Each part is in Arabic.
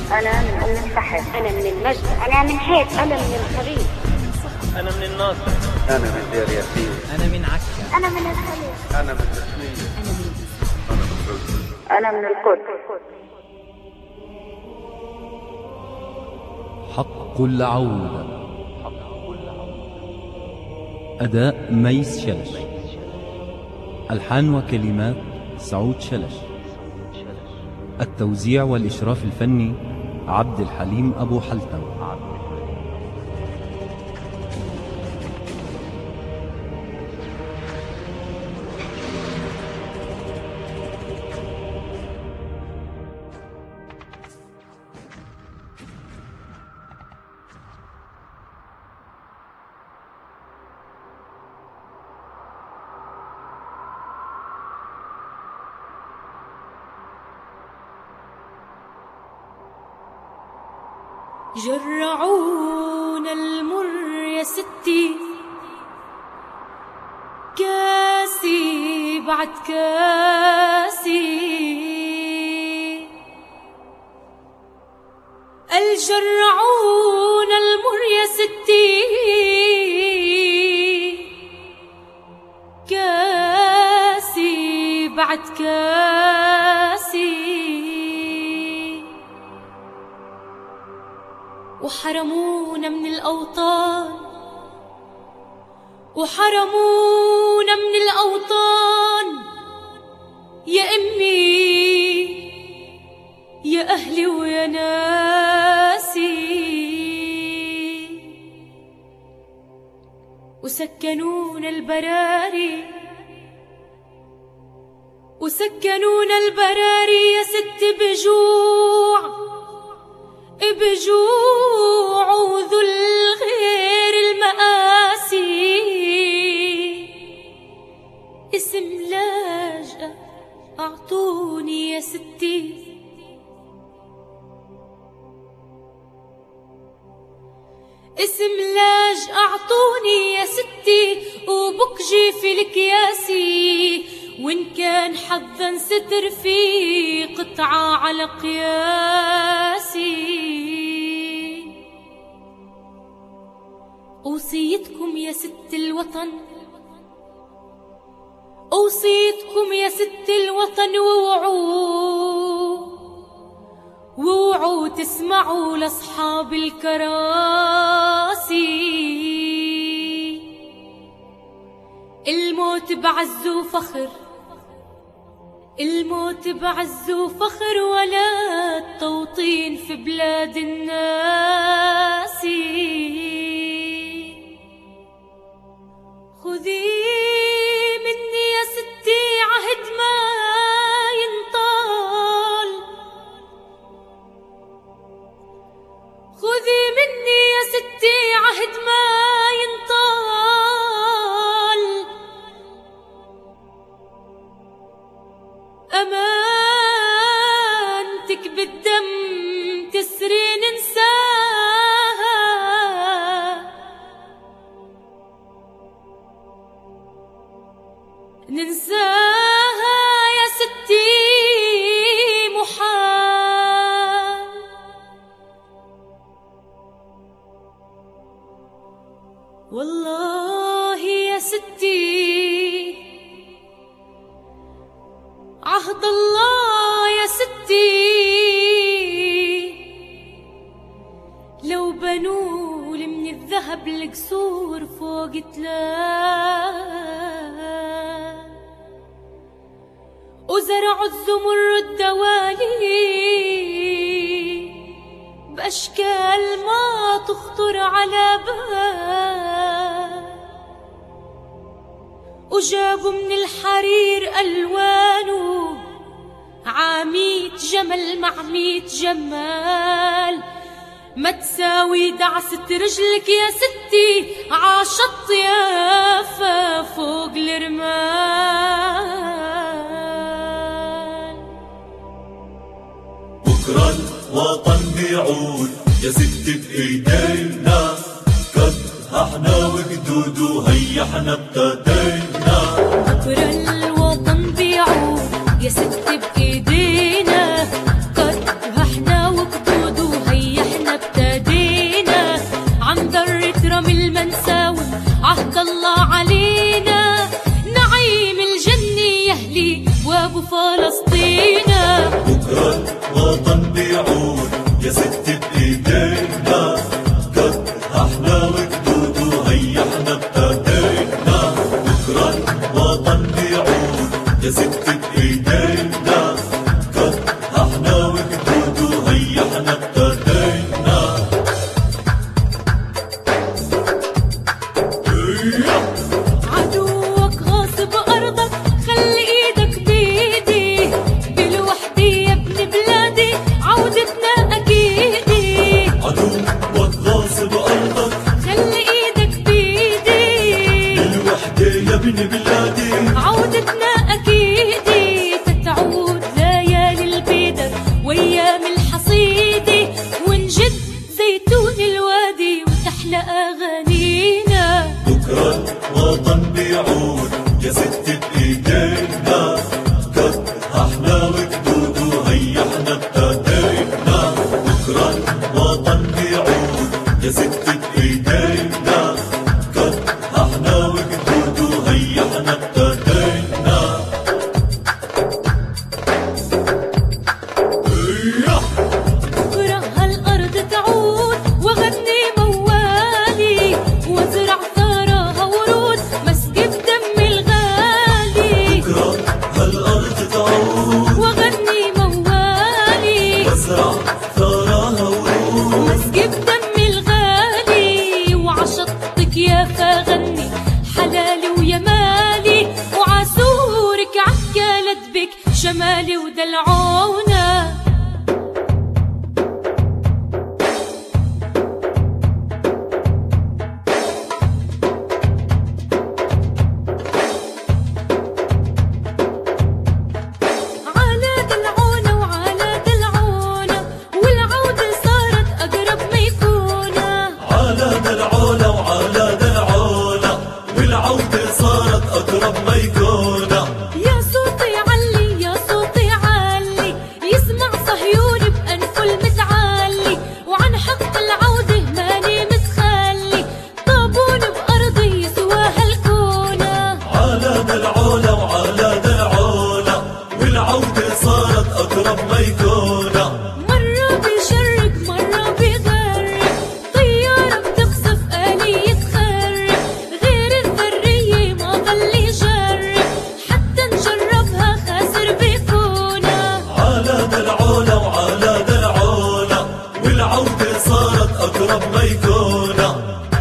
أنا من أم السحر. أنا من المجد. أنا من حيث. أنا من الخليل. أنا من الناصر. أنا من دير ياسين. أنا من عكا. أنا من الخليل. أنا من الحسنية. أنا من القدس. حق العودة. أداء ميس شلش. ألحان وكلمات سعود شلش. التوزيع والإشراف الفني عبد الحليم أبو حلتم. جرعونا المر يا ستي، كاسي بعد كاسي. الجرعونا المر يا ستي، كاسي بعد كاسي. وحرمونا من الأوطان، وحرمونا من الأوطان. يا أمي يا أهلي ويا ناسي. وسكنونا البراري، وسكنونا البراري يا ست بجوع، بجوع وذل غير المآسي. اسم لاجئة أعطوني يا ستي، اسم لاجئة أعطوني يا ستي. وبكجي في الكياسي، وإن كان حظا ستر في قطعة على قياسي. أوصيتكم يا ست الوطن، أوصيتكم يا ست الوطن. ووعوا تسمعوا لأصحاب الكراسي. الموت بعز وفخر، الموت بعز وفخر، ولا التوطين في بلاد الناس. خذي مني يا ستي عهد ما ينطال، خذي مني يا ستي عهد ما ينطال. أمانتك بالدم تسري ننساها، ننساها يا ستي محال. والله يا ستي عهد الله يا ستي، لو بنول من الذهب القصور فوق تلال، وزرعوا الزمرد دوالي بأشكال ما تخطر على بال، وجابوا من الحرير ألوانه عاميت جمل مع 100 جمال. ما تساوي دعسة رجلك يا ستي عاشط يافا فوق الرمال. بكرة الوطن بيعود يا ست بإيدينا، كبها احنا وجدوده هيا احنا ابتدينا. بكرة الوطن بيعود يا ست بإيدينا، كبها احنا وجدوده الوطن بيعود يا ست بإيدينا، كدحنا وجدوده هيا احنا ابتدينا. بكرة الوطن بيعود يا ست بإيدينا، كدحنا وجدوده هيا احنا ابتدينا. بكرة هالأرض تعود وغني موالي، وازرع ثراها ورود مسقي بدم الغالي. بكرة هالأرض تعود وغني موالي، وازرع ثراها ورود مسقي بدم الغالي. وعشطك يا فغني حلالي ويا مالي، وعسورك عكالت بك شمالي ودلعونا. على دلعونا وعلى دلعونا، والعودة صارت أقرب ما يكونا. على دلعونا وعلى دلعونا، والعودة صارت أقرب ما يكونا. يا صوتي علي يا صوتي علي، يسمع صهيوني بأنفه المتعلي. وعن حق العودة ماني متخلي، طابون بأرضي يسوى هالكونة. على دلعونا وعلى دلعونا، والعودة صارت أقرب ما يكونا. مرة بيشرق مرة بيغرق، طيارة بتقصف آلية تخرب. غير الذرية ما ضل يجرب، حتى نجربها خاسر بيكونا. على دلعونا وعلى دلعونا، والعودة صارت أقرب ما يكونا.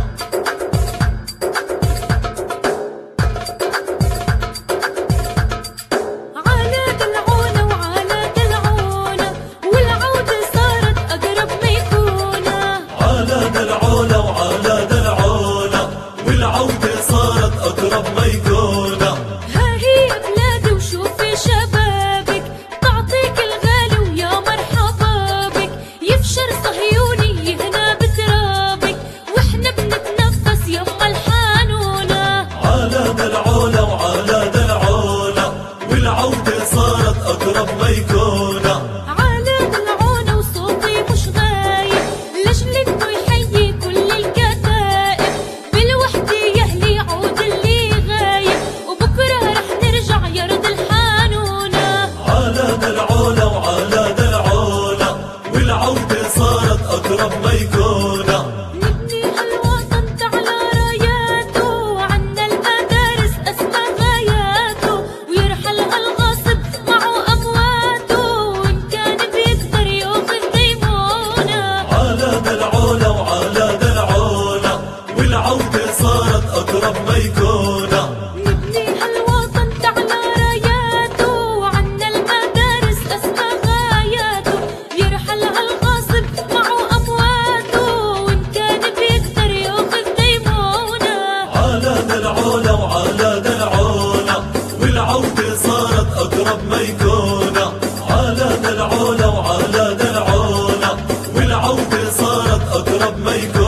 على دلعونا وعلى دلعونا، والعودة صارت أقرب ما يكونا. على دلعونا وعلى دلعونا، والعودة صارت أقرب ما يكونا. ها هي بلادي وشوفي شبابك، تعطيك الغالي ويا مرحبا بك. يفشر صهيوني يهنا بترابك، واحنا بنتنفس يما الحانونا. على دلعونا وعلى دلعونا، والعودة صارت أقرب ما يكونا. على دلعونا وصوتي مش غايب، لجل انه يحيي كل الكتائب. بالوحدة يهلي يعود اللي غايب، وبكرة رح نرجع يرض الحانونا. على دلعونا وعلى دلعونا، والعودة صارت أقرب ما يكونا. نبني هالوطن تعلى راياته، عنا المدارس أسمى غاياته. ويرحل هالغاصب معه أمواته، وإن كان بيقدر ياخذ ديمونا. على دلعونا وعلى دلعونا، والعودة صارت أقرب ما يكونا. نبني هالوطن تعلى راياته، عنا المدارس أسمى غاياته. يرحل هالغاصب معه أمواته، وإن كان بيقدر ياخذ ديمونا. على دلعونا وعلى دلعونا، والعودة صارت أقرب ما يكونا. على دلعونا وعلى دلعونا، والعودة صارت أقرب ما يكونا.